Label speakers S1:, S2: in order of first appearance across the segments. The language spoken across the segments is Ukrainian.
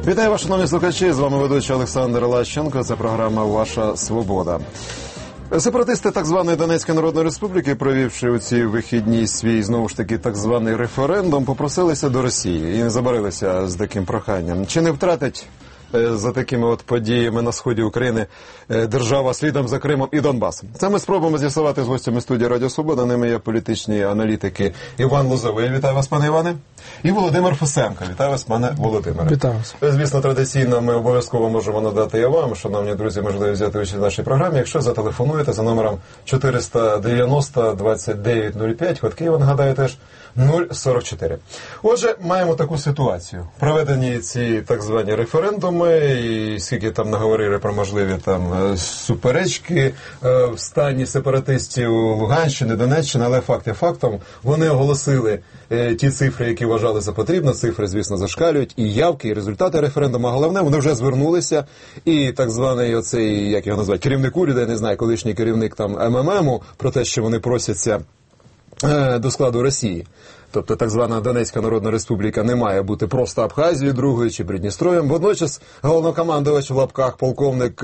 S1: Вітаю вас, шановні слухачі, з вами ведучий Олександр Лащенко, це програма «Ваша свобода». Сепаратисти так званої Донецької Народної Республіки, провівши у ці вихідні свій, знову ж таки, так званий референдум, попросилися до Росії і не забарилися з таким проханням. Чи не втратить за такими от подіями на сході України держава слідом за Кримом і Донбасом? Це ми спробуємо з'ясувати з гостями студії Радіо Свобода. Ними є політичні аналітики Іван Лозовий. Вітаю вас, пане Іване. І Володимир Фусенко. Вітаю вас, пане Володимире.
S2: Вітаю вас.
S1: Звісно, традиційно ми обов'язково можемо надати і вам, шановні друзі, можливість взяти участь в нашій програмі, якщо зателефонуєте за номером 490-2905, код Києва, нагадаю, теж 044. Отже, маємо таку ситуацію. Проведені ці так звані референдуми, і скільки там наговорили про можливі там суперечки в стані сепаратистів Луганщини, Донеччини, але факт є фактом, вони оголосили ті цифри, які вважали за потрібно, цифри, звісно, зашкалюють, і явки, і результати референдуму, а головне, вони вже звернулися, і так званий оцей, як його назвати, керівник уряду, я не знаю, колишній керівник там МММу, про те, що вони просяться до складу Росії. Тобто так звана Донецька Народна Республіка не має бути просто Абхазією другою чи Придністров'ям. Водночас головнокомандувач в лапках полковник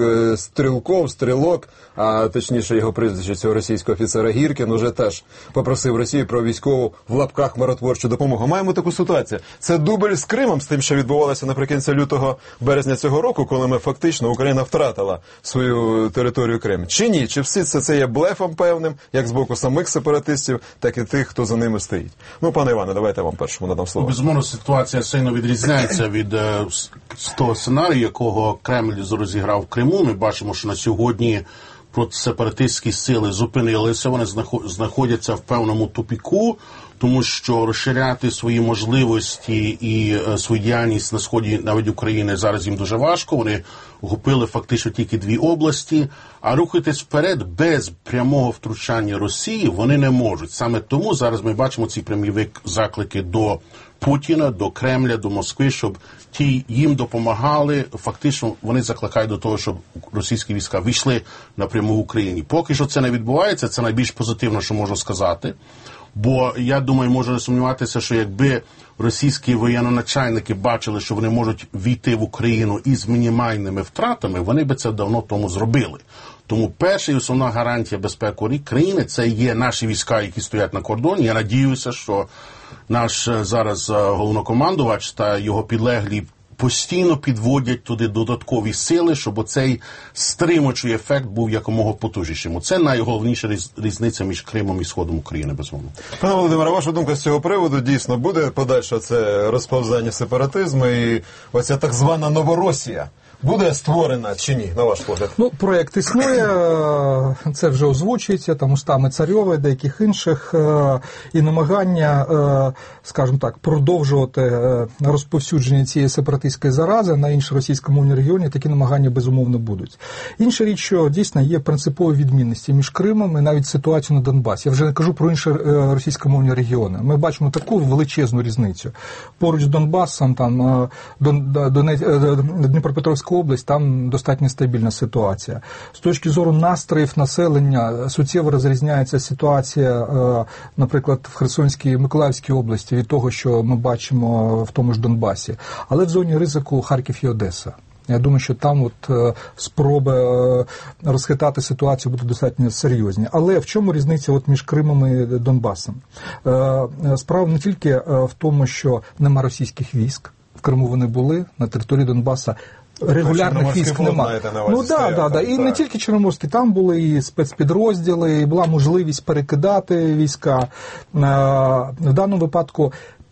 S1: Стрілок, а точніше його прізвище цього російського офіцера Гіркін, уже теж попросив Росію про військову в лапках миротворчу допомогу. Маємо таку ситуацію. Це дубль з Кримом, з тим, що відбувалося наприкінці лютого-березня цього року, коли ми фактично, Україна втратила свою територію Крим. Чи ні? Чи всі це є блефом певним, як з боку самих сепаратистів, так і тих, хто за ними стоїть? Пане Іване, давайте я вам першому надам слово.
S3: Безумовно, ситуація сильно відрізняється від того сценарію, якого Кремль розіграв в Криму. Ми бачимо, що на сьогодні сепаратистські сили зупинилися, вони знаходяться в певному тупіку, тому що розширяти свої можливості і свою діяльність на сході навіть України зараз їм дуже важко. Вони охопили фактично тільки 2 області, а рухатись вперед без прямого втручання Росії вони не можуть. Саме тому зараз ми бачимо ці прямі заклики до Путіна, до Кремля, до Москви, щоб ті їм допомагали. Фактично вони закликають до того, щоб російські війська вийшли напряму в Україні. Поки що це не відбувається, це найбільш позитивно, що можу сказати. Бо, я думаю, можу не сумніватися, що якби російські воєнноначальники бачили, що вони можуть війти в Україну із мінімальними втратами, вони би це давно тому зробили. Тому перша і основна гарантія безпеки країни – це є наші війська, які стоять на кордоні. Я надіюся, що наш зараз головнокомандувач та його підлеглі постійно підводять туди додаткові сили, щоб оцей стримуючий ефект був якомога потужнішим. Це найголовніша різниця між Кримом і Сходом України, безумовно.
S1: Пане Володимире, ваша думка з цього приводу, дійсно, буде подальше це розповзання сепаратизму і оця так звана Новоросія буде створена чи ні, на ваш погляд?
S2: Проєкт існує, це вже озвучується, там устами Царьова і деяких інших, і намагання, скажімо так, продовжувати розповсюдження цієї сепаратистської зарази на інші російськомовні регіони, такі намагання безумовно будуть. Інша річ, що дійсно є принципові відмінності між Кримом і навіть ситуацією на Донбасі. Я вже не кажу про інші російськомовні регіони. Ми бачимо таку величезну різницю. Поруч з Донбасом, там, Дніпропетровська область, там достатньо стабільна ситуація. З точки зору настроїв населення суттєво розрізняється ситуація, наприклад, в Херсонській і Миколаївській області від того, що ми бачимо в тому ж Донбасі. Але в зоні ризику Харків і Одеса. Я думаю, що там спроби розхитати ситуацію будуть достатньо серйозні. Але в чому різниця між Кримом і Донбасом? Справа не тільки в тому, що нема російських військ. В Криму вони були, на території Донбаса регулярних військ немає. І не тільки Чорноморський, там були і спецпідрозділи, і була можливість перекидати війська. В даному випадку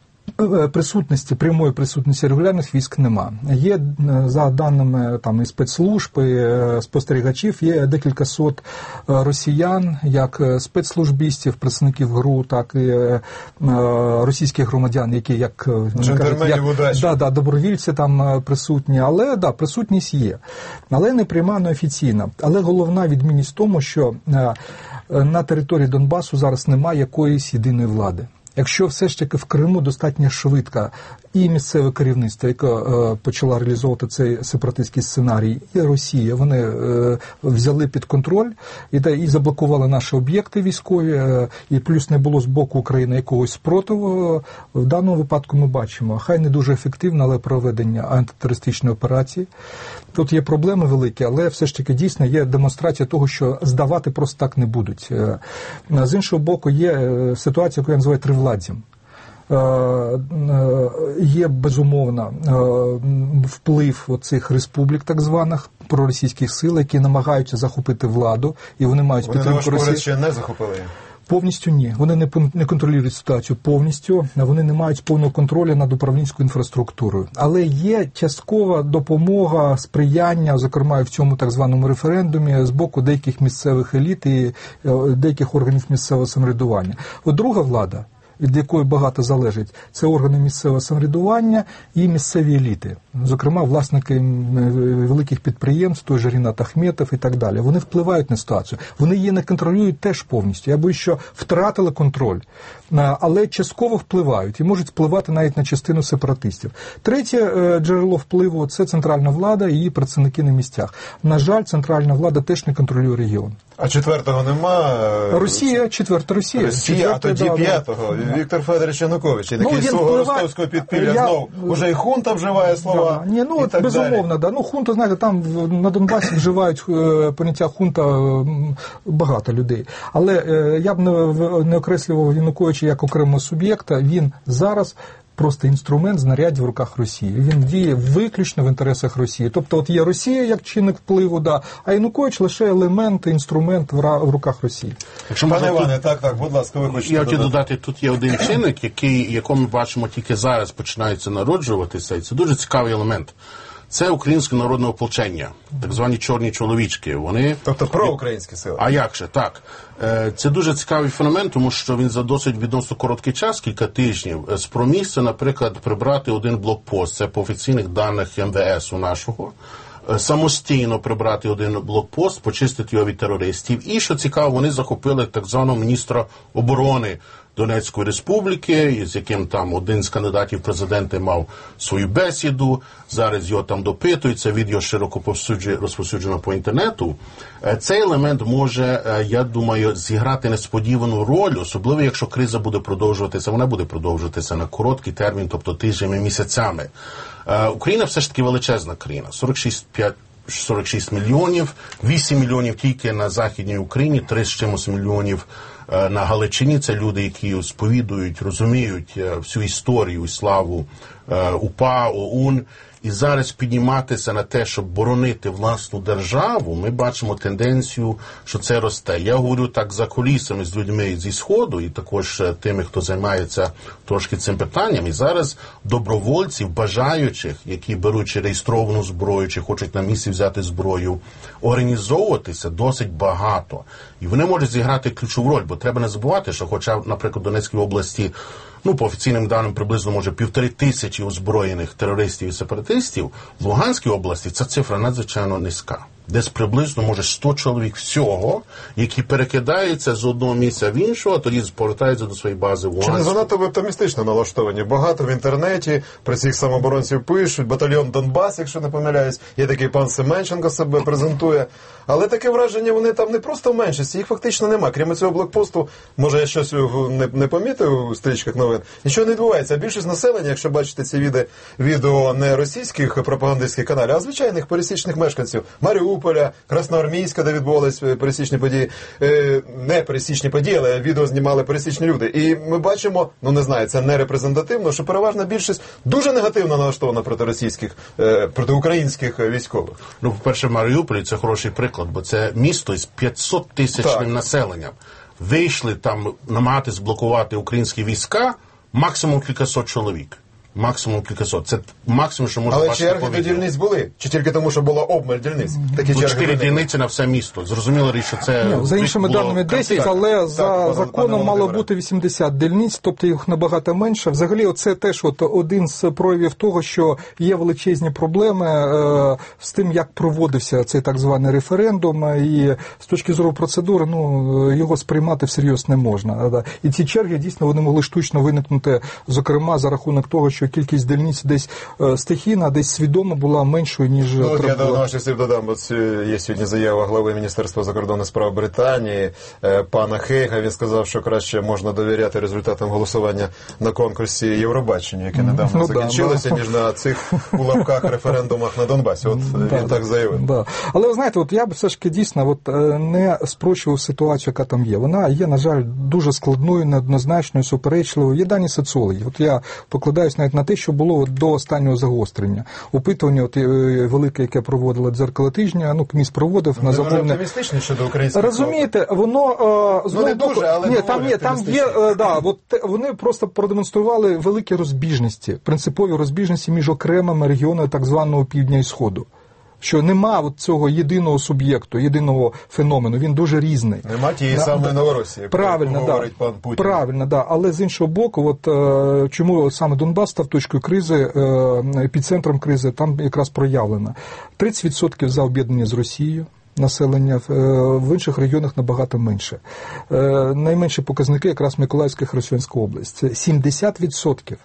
S2: прямої присутності регулярних військ нема. Є, за даними і спецслужб, і спостерігачів, є декілька сот росіян, як спецслужбістів, представників ГРУ, так і російських громадян, які, як добровільці там присутні. Але, присутність є. Але не пряма, не офіційна. Але головна відмінність в тому, що на території Донбасу зараз немає якоїсь єдиної влади. Якщо все ж таки в Криму достатньо швидко і місцеве керівництво, яке почало реалізовувати цей сепаратистський сценарій, і Росія, вони взяли під контроль і заблокували наші об'єкти військові, і плюс не було з боку України якогось спротиву. В даному випадку ми бачимо, хай не дуже ефективне, але проведення антитерористичної операції. Тут є проблеми великі, але все ж таки дійсно є демонстрація того, що здавати просто так не будуть. З іншого боку, є ситуація, яку я називаю тривладдям. Є, безумовно, вплив оцих республік, так званих, проросійських сил, які намагаються захопити владу, і вони мають підтримку Росії.
S1: Вони ще не захопили?
S2: Повністю ні. Вони не контролюють ситуацію повністю, вони не мають повного контролю над управлінською інфраструктурою. Але є часткова допомога, сприяння, зокрема і в цьому так званому референдумі, з боку деяких місцевих еліт і деяких органів місцевого самоврядування. От друга влада, від якої багато залежить, це органи місцевого самоврядування і місцеві еліти. Зокрема, власники великих підприємств, той же Рінат Ахметов і так далі. Вони впливають на ситуацію. Вони її не контролюють теж повністю. Я боюсь, що втратили контроль, але частково впливають і можуть впливати навіть на частину сепаратистів. Третє джерело впливу – це центральна влада і її працівники на місцях. На жаль, центральна влада теж не контролює регіон.
S1: А четвертого нема?
S2: Росія, четверта Росія.
S1: А тоді п'ятого. Віктор Федорович Янукович. І такий свого ростовського підпілля знов уже і хунта вживає слова.
S2: Ні, ну, безумовно, да. Ну, хунта, знаєте, там на Донбасі вживають поняття хунта багато людей. Але я б не окреслював Януковича як окремого суб'єкта. Він зараз просто інструмент, знаряддя в руках Росії. Він діє виключно в інтересах Росії. Тобто от є Росія як чинник впливу, да, а Янукович лише елемент, інструмент в руках Росії.
S1: Пане Іване, так, будь ласка, ви хочете
S3: я хотів додати, тут є один чинник, який ми бачимо тільки зараз починається народжуватися, і це дуже цікавий елемент. Це українське народне ополчення, так звані чорні чоловічки. Вони...
S1: Тобто проукраїнські сили.
S3: А як же, так. Це дуже цікавий феномен, тому що він за досить відносно короткий час, кілька тижнів, спромігся, наприклад, прибрати один блокпост, це по офіційних даних МВС у нашого, самостійно прибрати один блокпост, почистити його від терористів. І, що цікаво, вони захопили так званого міністра оборони Донецької республіки, з яким там один з кандидатів в президенти мав свою бесіду, зараз його там допитуються, відео широко розповсюджено по інтернету. Цей елемент може, я думаю, зіграти несподівану роль, особливо якщо криза буде продовжуватися, вона буде продовжуватися на короткий термін, тобто тижнями, місяцями. Україна все ж таки величезна країна, 46 мільйонів, 8 мільйонів тільки на Західній Україні, 3 з чимось мільйонів на Галичині. Це люди, які сповідують, розуміють всю історію і славу УПА, ОУН. І зараз підніматися на те, щоб боронити власну державу, ми бачимо тенденцію, що це росте. Я говорю так за кулісами з людьми зі Сходу і також тими, хто займається трошки цим питанням. І зараз добровольців, бажаючих, які беруть реєстровану зброю, чи хочуть на місці взяти зброю, організовуватися досить багато. І вони можуть зіграти ключову роль, бо треба не забувати, що хоча, наприклад, в Донецькій області, по офіційним даним, приблизно, може, 1500 озброєних терористів і сепаратистів, в Луганській області ця цифра надзвичайно низька. Десь приблизно, може, 100 чоловік всього, які перекидаються з одного місця в іншого, а тоді повертаються до своєї бази в Луганську.
S1: Чи не занадто ви оптимістично налаштовані? Багато в інтернеті про цих самооборонців пишуть, батальйон Донбас, якщо не помиляюсь, є такий пан Семенченко себе презентує. Але таке враження, вони там не просто в меншості, їх фактично нема. Крім цього блокпосту, може я щось не помітив у стрічках новин, нічого не відбувається. А більшість населення, якщо бачите ці відео не російських пропагандистських каналів, а звичайних пересічних мешканців Маріуполя, Красноармійська, де відбувалися пересічні події, не пересічні події, але відео знімали пересічні люди. І ми бачимо, не знаю, це не репрезентативно, що переважна більшість дуже негативно налаштована проти російських, проти українських військових.
S3: По-перше, в Маріуполі це хороший приклад, бо це місто із 500-тисячним населенням. Вийшли там намагатись блокувати українські війська, максимум кількасот чоловік. Максимум кількасот. Це максимум, що можна бачити.
S1: Але черги до дільниць були? Чи тільки тому, що була обмаль дільниць? Такі
S3: 4 дільниці на все місто. Зрозуміло річ, що це...
S2: За іншими даними 10, але за законом мало бути 80 дільниць, тобто їх набагато менше. Взагалі, це теж один з проявів того, що є величезні проблеми з тим, як проводився цей так званий референдум, і з точки зору процедури, його сприймати всерйоз не можна. І ці черги, дійсно, вони могли штучно виникнути, зокрема, за рахунок того, що що кількість дільниць десь стихійна, десь свідомо була меншою, ніж треба
S1: Я
S2: було.
S1: до ваших слів додам, бо є сьогодні заява глави Міністерства закордонних справ Британії, пана Хейга. Він сказав, що краще можна довіряти результатам голосування на конкурсі Євробачення, яке недавно закінчилося, ніж на цих у лапках референдумах на Донбасі. От він так заявив.
S2: Да. Але ви знаєте, я б все ж таки дійсно не спрощував ситуацію, яка там є. Вона є, на жаль, дуже складною, неоднозначною, суперечливою. Є дані соціологів. Я покладаюсь навіть на те, що було до останнього загострення. Опитування велике, яке проводило «Дзеркало тижня», КМІС проводив на заповнення.
S1: Вони оптимістичні щодо українських.
S2: Розумієте, воно
S1: не дуже, але
S2: там є, вони просто продемонстрували великі розбіжності, принципові розбіжності між окремими регіонами так званого півдня і сходу. Що нема цього єдиного суб'єкту, єдиного феномену, він дуже різний.
S1: Нема тієї самої Новоросії,
S2: правильно,
S1: говорить пан Путін.
S2: Правильно, да. Але з іншого боку, чому саме Донбас став точкою кризи, епіцентром кризи, там якраз проявлено. 30% за об'єднання з Росією. Населення в інших регіонах набагато менше. Найменші показники якраз Миколаївська і Херсонська область. 70%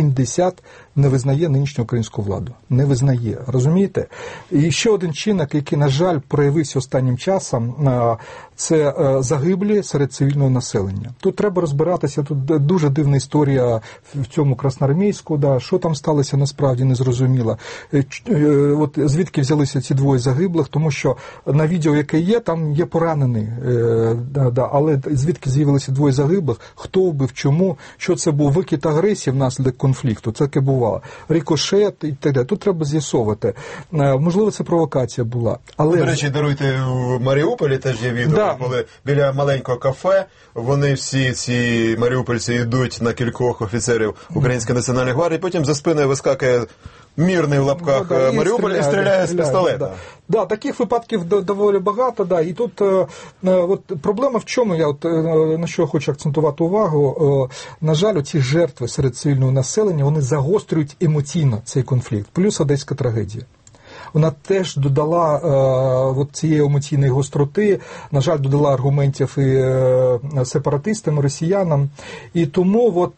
S2: не визнає нинішню українську владу. Не визнає. Розумієте? І ще один чинник, який, на жаль, проявився останнім часом, це загиблі серед цивільного населення. Тут треба розбиратися, тут дуже дивна історія в цьому Красноармійську, що там сталося, насправді не зрозуміло. От звідки взялися ці двоє загиблих, тому що на відео, яке є, там є поранений, але звідки з'явилися двоє загиблих, хто вбив, чому, що це був викид агресії внаслідок конфлікту, це таке бувало. Рикошет і так далі. Тут треба з'ясовувати. Можливо, це провокація була. Але...
S1: До речі, даруйте, в Маріуполі теж є відео, коли біля маленького кафе вони всі ці маріупольці йдуть на кількох офіцерів Української національної гвардії, потім за спиною вискакує мирний в лапках Маріуполь і стріляє з пістолета.
S2: Таких випадків доволі багато, і тут проблема в чому, я на що хочу акцентувати увагу, на жаль, ці жертви серед цивільного населення, вони загострюють емоційно цей конфлікт, плюс одеська трагедія. Вона теж додала цієї емоційної гостроти, на жаль, додала аргументів і сепаратистам, і росіянам. І тому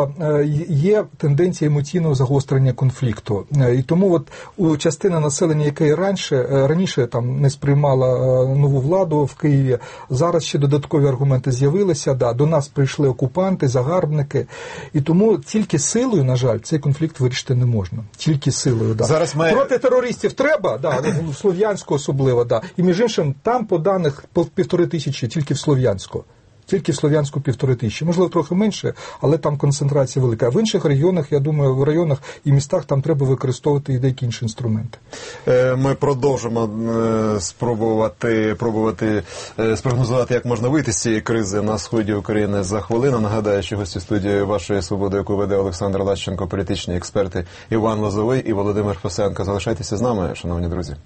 S2: є тенденція емоційного загострення конфлікту. І тому частина населення, яке раніше там не сприймала нову владу в Києві, зараз ще додаткові аргументи з'явилися. До нас прийшли окупанти, загарбники. І тому тільки силою, на жаль, цей конфлікт вирішити не можна. Тільки силою.
S1: Зараз
S2: проти терористів треба, в Слов'янську особливо, І між іншим, там по даних 1500 тільки в Слов'янську. Тільки в Слов'янську 1500. Можливо, трохи менше, але там концентрація велика. А в інших регіонах, я думаю, в районах і містах там треба використовувати і деякі інші інструменти.
S1: Ми продовжимо пробувати спрогнозувати, як можна вийти з цієї кризи на сході України за хвилину. Нагадаю, що гості студії «Вашої свободи», яку веде Олександр Лащенко, політичні експерти Іван Лозовий і Володимир Фосенко. Залишайтеся з нами, шановні друзі.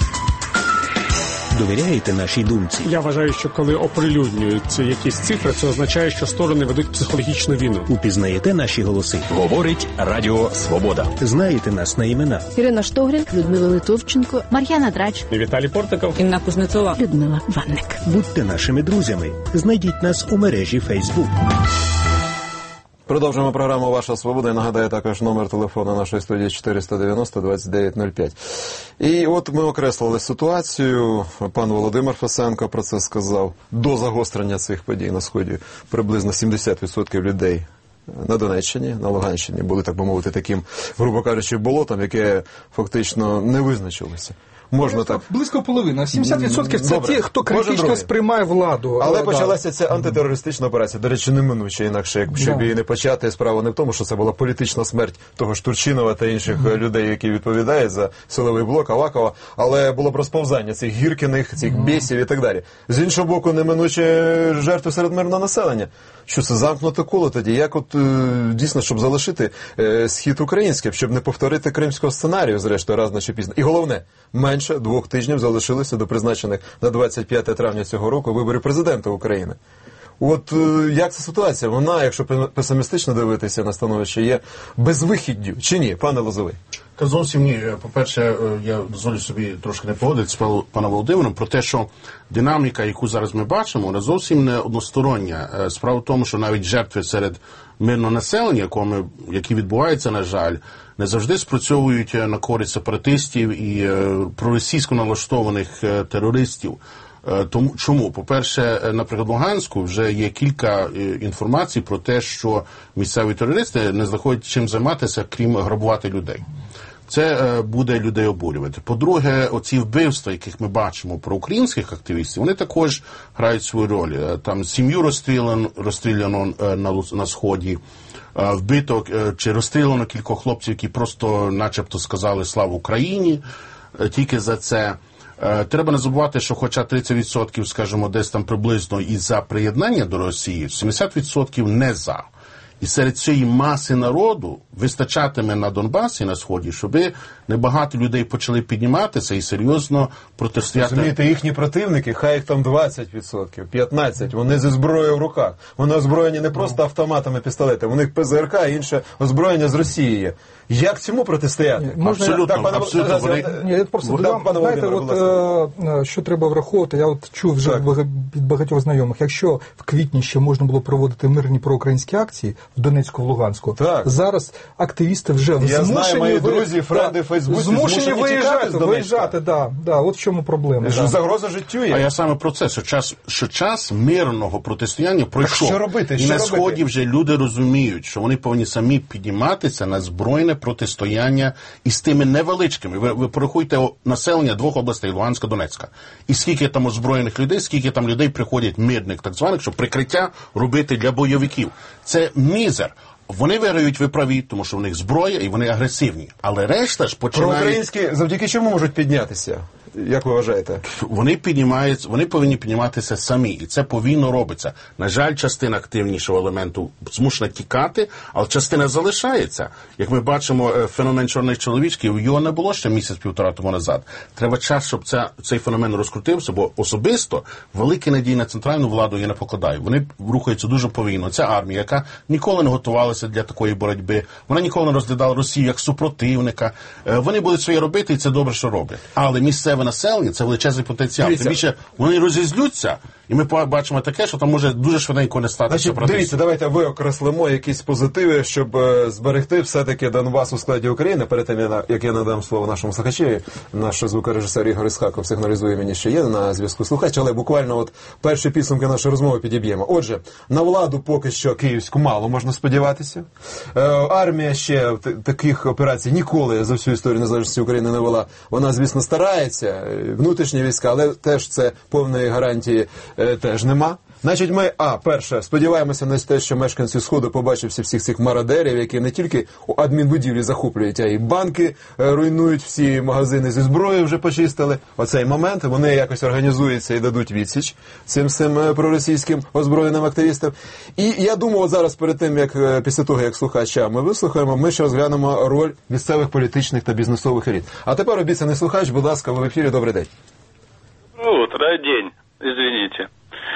S4: Довіряєте нашій думці?
S5: Я вважаю, що коли оприлюднюються якісь цифри, це означає, що сторони ведуть психологічну війну.
S4: Упізнаєте наші голоси?
S6: Говорить Радіо Свобода.
S4: Знаєте нас на імена?
S7: Ірина Штогрін, Людмила Литовченко, Мар'яна Драч,
S5: Віталій Портиков,
S7: Інна Кузнецова, Людмила Ванник.
S4: Будьте нашими друзями. Знайдіть нас у мережі Facebook.
S1: Продовжуємо програму «Ваша свобода». І нагадаю також номер телефону нашої студії 490-2905. І от ми окреслили ситуацію. Пан Володимир Фосенко про це сказав. До загострення цих подій на Сході приблизно 70% людей на Донеччині, на Луганщині були, так би мовити, таким, грубо кажучи, болотом, яке фактично не визначилося. Можна так.
S2: Близько половини. 70% це ті, хто критично сприймає владу.
S1: Але почалася ця антитерористична операція. До речі, неминуче, інакше, якщо б її не почати, справа не в тому, що це була політична смерть того ж Турчинова та інших людей, які відповідають за силовий блок, Авакова, але було б розповзання цих Гіркіних, цих бєсів і так далі. З іншого боку, неминуче жертви серед мирного населення. Що це замкнуте коло тоді? Як дійсно, щоб залишити схід український, щоб не повторити кримського сценарію, зрештою, раз чи пізно. І головне, менше 2 тижнів залишилося до призначених на 25 травня цього року виборів президента України. От як ця ситуація? Вона, якщо песимістично дивитися на становище, є безвихіддю чи ні, пане Лозовий?
S3: Та зовсім ні. По-перше, я дозволю собі трошки не погодитися з паном Володимиром про те, що динаміка, яку зараз ми бачимо, вона зовсім не одностороння. Справа в тому, що навіть жертви серед мирного населення, які відбуваються, на жаль, не завжди спрацьовують на користь сепаратистів і проросійсько налаштованих терористів. Чому? По-перше, наприклад, в Луганську вже є кілька інформацій про те, що місцеві терористи не знаходять чим займатися, крім грабувати людей. Це буде людей обурювати. По-друге, оці вбивства, яких ми бачимо про українських активістів, вони також грають свою роль. Там сім'ю розстріляно на Сході, вбито чи розстріляно кількох хлопців, які просто начебто сказали «Слава Україні», тільки за це. Треба не забувати, що хоча 30%, скажімо, десь там приблизно і за приєднання до Росії, 70% не за. І серед цієї маси народу вистачатиме на Донбасі, на Сході, щоб небагато людей почали підніматися і серйозно протистояти.
S1: Розумієте, їхні противники, хай їх там 20%, 15%, вони зі зброєю в руках. Вони озброєні не просто автоматами, пістолетами, у них ПЗРК і інше озброєння з Росії є. Як цьому протистояти?
S3: Абсолютно.
S2: Я просто додам, знаєте, що треба враховувати, я чув вже від багатьох знайомих, якщо в квітні ще можна було проводити мирні проукраїнські акції в Донецьку, в Луганську, зараз активісти вже змушені виїжджати, от в чому проблема.
S1: Загроза життю є.
S3: А я саме про це, що час мирного протистояння пройшов.
S1: Що робити?
S3: І на Сході вже люди розуміють, що вони повинні самі підніматися на збройне протистояння із тими невеличкими. Ви порахуйте населення двох областей, Луганська, Донецька. І скільки там озброєних людей, скільки там людей приходять мирних, так званих, щоб прикриття робити для бойовиків. Це мізер. Вони виграють, ви праві, тому що в них зброя і вони агресивні. Але решта ж починають...
S1: Проукраїнські завдяки чому можуть піднятися? Як ви вважаєте?
S3: Вони повинні підніматися самі, і це повільно робиться. На жаль, частина активнішого елементу змушена тікати, але частина залишається. Як ми бачимо, феномен чорних чоловічків, його не було ще місяць-півтора тому назад. Треба час, щоб цей феномен розкрутився, бо особисто великі надії на центральну владу я не покладаю. Вони рухаються дуже повільно. Ця армія, яка ніколи не готувалася для такої боротьби, вона ніколи не розглядала Росію як супротивника. Вони будуть своє робити, і це добре, що роблять. Але місцеве населення – це величезний потенціал. Тим більше вони розізлються, і ми бачимо таке, що там може дуже швиденько не стати сепаратистів.
S1: Дивіться, давайте виокреслимо якісь позитиви, щоб зберегти все-таки Донбас у складі України. Перед тим, як я надам слово нашому слухачеві, наш звукорежисер Ігор Ісхаков сигналізує мені, що є на зв'язку слухач, але буквально перші підсумки нашої розмови підіб'ємо. Отже, на владу поки що київську мало можна сподіватися. Армія ще таких операцій ніколи за всю історію незалежності України не вела. Вона, звісно, старається, внутрішні війська, але теж це повної гарантії теж нема. Значить, ми, перше, сподіваємося на те, що мешканці Сходу побачать всіх цих мародерів, які не тільки адмінбудівлі захоплюють, а й банки руйнують, всі магазини зі зброєю вже почистили. Оцей момент, вони якось організуються і дадуть відсіч цим проросійським озброєним активістам. І я думаю, зараз перед тим, як після того, як слухача ми вислухаємо, ми ще розглянемо роль місцевих політичних та бізнесових еліт. А тепер обіцяний слухач, будь ласка, ви в ефірі, добрий день.
S8: Добрый день, извините.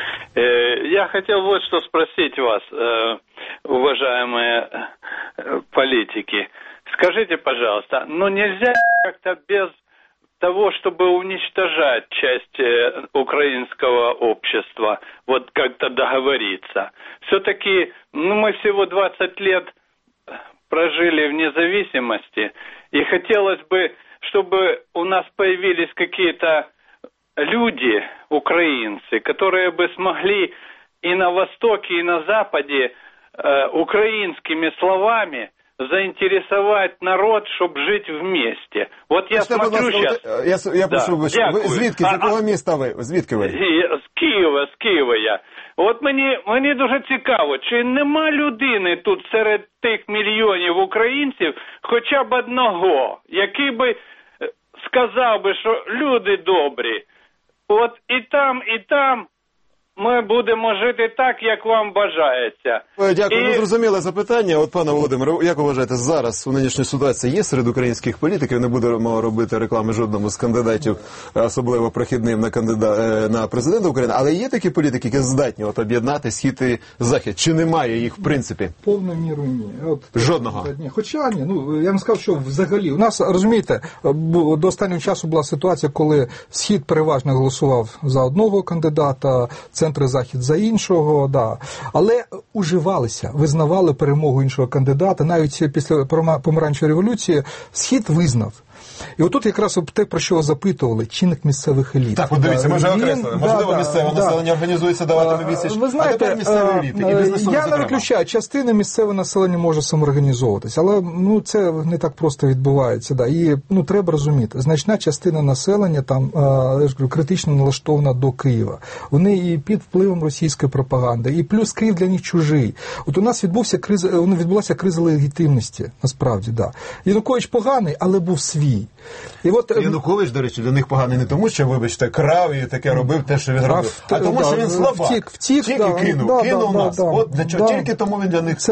S8: Я хотел вот что спросить вас, уважаемые политики. Скажите, пожалуйста, нельзя как-то без того, чтобы уничтожать часть украинского общества, вот как-то договориться? Все-таки, мы всего 20 лет прожили в независимости, и хотелось бы, чтобы у нас появились какие-то люди, украинцы, которые бы смогли и на Востоке, и на Западе украинскими словами заинтересовать народ, чтобы жить вместе. Вот я смотрю сейчас...
S1: Я прошу, ви звідки, з якого міста ви? Звідки ви?
S8: З Києва я. От мені дуже цікаво, чи нема людини тут серед тих мільйонів українців хоча б одного, який би сказав би, що люди добрі, от і там ми будемо жити так, як вам бажається.
S1: Дякую. Ну, зрозуміле запитання. От, пане Володимире, як ви вважаєте, зараз у нинішній ситуації є серед українських політиків, не будемо робити реклами жодному з кандидатів, особливо прохідним на президента України, але є такі політики, які здатні от об'єднати Схід і Захід? Чи немає їх в принципі?
S2: Повною мірою ні.
S1: Жодного?
S2: Хоча ні, я вам сказав, що взагалі, у нас, розумієте, до останнього часу була ситуація, коли Схід переважно голосував за одного кандидата, центр і Захід за іншого, да. Але уживалися, визнавали перемогу іншого кандидата. Навіть після помаранчевої революції Схід визнав. І отут якраз те, про що запитували, чинник місцевих еліт.
S1: Так, от дивіться, ми вже окреслили. Можливо, місцеве населення організується, даватиме відсіч.
S2: Ви знаєте,
S1: а тепер місцеві еліти, і бізнесові,
S2: я не виключаю, частина місцевого населення може самоорганізовуватися, але це не так просто відбувається. Да. І треба розуміти, значна частина населення там критично налаштована до Києва. Вони і під впливом російської пропаганди, і плюс Київ для них чужий. От у нас відбулася криза легітимності, насправді, да. Янукович поганий, але був свій. І от
S1: Янукович, до речі, для них поганий не тому, що, вибачте, крав і таке робив те, що він робив, а тому, що він слабак. Втік і кинув нас. От для чого? Тільки тому він для них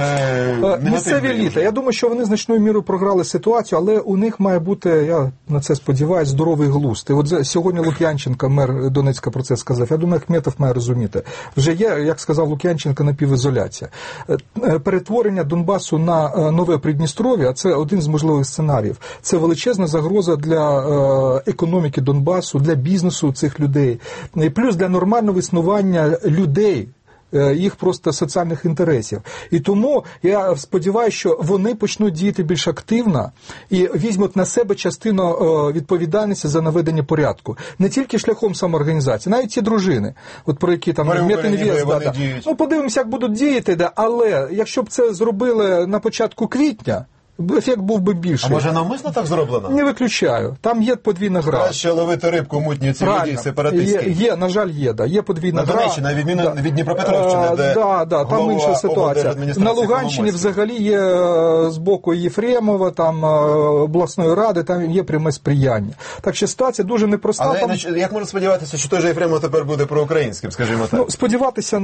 S2: місцеві еліти. Я думаю, що вони значною мірою програли ситуацію, але у них має бути, я на це сподіваюся, здоровий глузд. І от сьогодні Лук'янченко, мер Донецька, про це сказав. Я думаю, Ахметов має розуміти. Вже є, як сказав Лук'янченко, напівізоляція. Перетворення Донбасу на нове Придністров'я, це один з можливих сценаріїв. Це величезна загроза для економіки Донбасу, для бізнесу цих людей. І плюс для нормального існування людей, їх просто соціальних інтересів. І тому я сподіваюся, що вони почнуть діяти більш активно і візьмуть на себе частину відповідальності за наведення порядку. Не тільки шляхом самоорганізації, навіть ті дружини, от про які там подивимося, як будуть діяти, але якщо б це зробили на початку квітня, ефект був би більший.
S1: А може навмисно так зроблено?
S2: Не виключаю. Там є подвійна гра.
S1: Краще ловити рибку мутні ці воді сепаратистські.
S2: Є, на жаль, є подвійна гра.
S1: На Донеччині, на відміну від Дніпропетровщини, де
S2: там інша ситуація. На Луганщині взагалі є з боку Єфремова, там обласної ради, там є пряме сприяння. Так що ситуація дуже непроста.
S1: Але як можна сподіватися, що той же Єфремов тепер буде проукраїнським, скажімо так?
S2: Сподіватися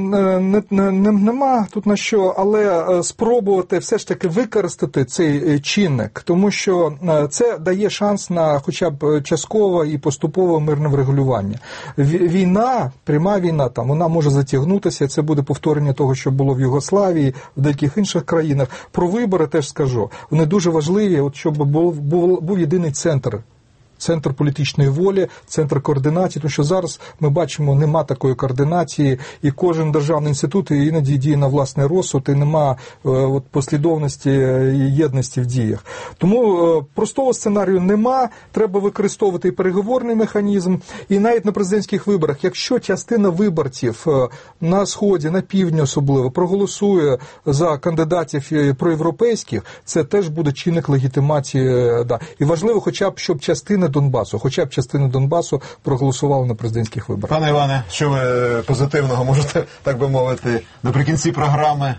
S2: нема тут на що, але спробувати все ж таки використати цей чинник, тому що це дає шанс на хоча б часткове і поступове мирне врегулювання. Війна, пряма війна, там, вона може затягнутися, це буде повторення того, що було в Югославії, в деяких інших країнах. Про вибори теж скажу. Вони дуже важливі, от, щоб був єдиний центр політичної волі, центр координації, тому що зараз ми бачимо, нема такої координації, і кожен державний інститут іноді діє на власний розсуд, і нема послідовності і єдності в діях. Тому простого сценарію нема, треба використовувати і переговорний механізм, і навіть на президентських виборах, якщо частина виборців на Сході, на півдні особливо, проголосує за кандидатів проєвропейських, це теж буде чинник легітимації. Да. І важливо хоча б, щоб частина Донбасу проголосувала на президентських виборах.
S1: Пане Іване, що ви позитивного можете, так би мовити, наприкінці програми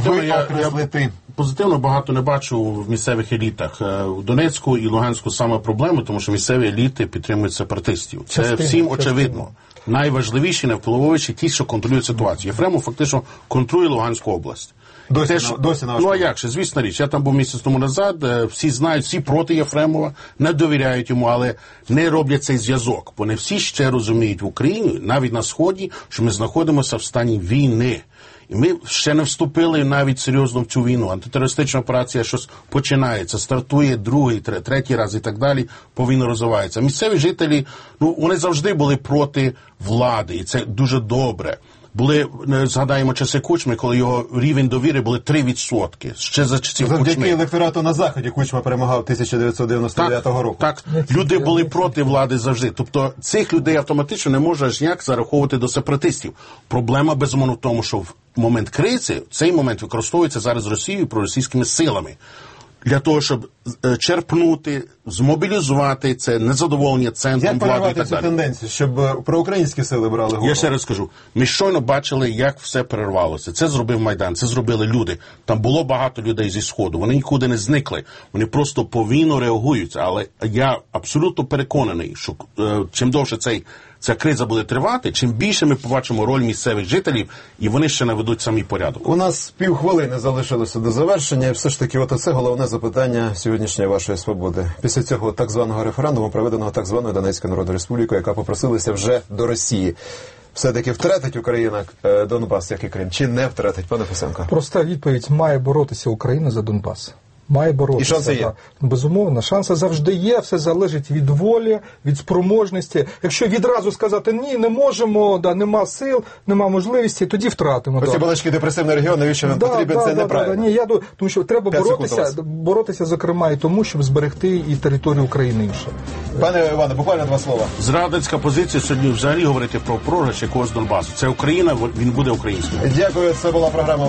S3: позитивно багато не бачу в місцевих елітах. У Донецьку і Луганську саме проблеми, тому що місцеві еліти підтримують сепаратистів. Це всім очевидно. Найважливіші, невпливовіші ті, що контролюють ситуацію. Єфремов фактично контролює Луганську область.
S1: Досі
S3: а як же, звісно річ. Я там був місяць тому назад, всі знають, всі проти Єфремова, не довіряють йому, але не роблять цей зв'язок. Бо не всі ще розуміють в Україні, навіть на Сході, що ми знаходимося в стані війни. І ми ще не вступили навіть серйозно в цю війну. Антитерористична операція щось починається, стартує другий, третій раз і так далі, повинно розвивається. Місцеві жителі, вони завжди були проти влади, і це дуже добре. Згадаємо часи Кучми, коли його рівень довіри були 3%. Ще за часів Кучми.
S1: Завдяки електорату на Заході Кучма перемагав 1999 року.
S3: Так, люди були проти влади завжди. Тобто цих людей автоматично не може аж ніяк зараховувати до сепаратистів. Проблема, безумовно, в тому, що в момент кризи цей момент використовується зараз Росією проросійськими силами. Для того, щоб черпнути, змобілізувати це незадоволення центром влади і так далі.
S1: Як перервати цю тенденцію, щоб проукраїнські сили брали голову?
S3: Я ще раз скажу. Ми щойно бачили, як все перервалося. Це зробив Майдан, це зробили люди. Там було багато людей зі Сходу. Вони нікуди не зникли. Вони просто повільно реагують. Але я абсолютно переконаний, що чим довше цей ця криза буде тривати, чим більше ми побачимо роль місцевих жителів, і вони ще наведуть самі порядок.
S1: У нас півхвилини залишилося до завершення, і все ж таки оце головне запитання сьогоднішньої вашої свободи. Після цього так званого референдуму, проведеного так званою Донецькою Народною Республікою, яка попросилася вже до Росії. Все-таки втратить Україна Донбас, як і Крим, чи не втратить, пане Фесенко?
S2: Проста відповідь: має боротися Україна за Донбас. Має боротися.
S1: І шанси є?
S2: Безумовно, шанси завжди є, все залежить від волі, від спроможності. Якщо відразу сказати «ні, не можемо, нема сил, нема можливості», тоді втратимо.
S1: Оці балачки депресивний регіон, навіщо нам потрібен, це неправильно.
S2: Ні, тому що треба боротися, зокрема, і тому, щоб зберегти і територію України інше.
S1: Пане Іване, буквально 2 слова.
S3: Зрадницька позиція сьогодні взагалі говорити про програш якогось Донбасу. Це Україна, він буде українським.
S1: Дякую, це була програма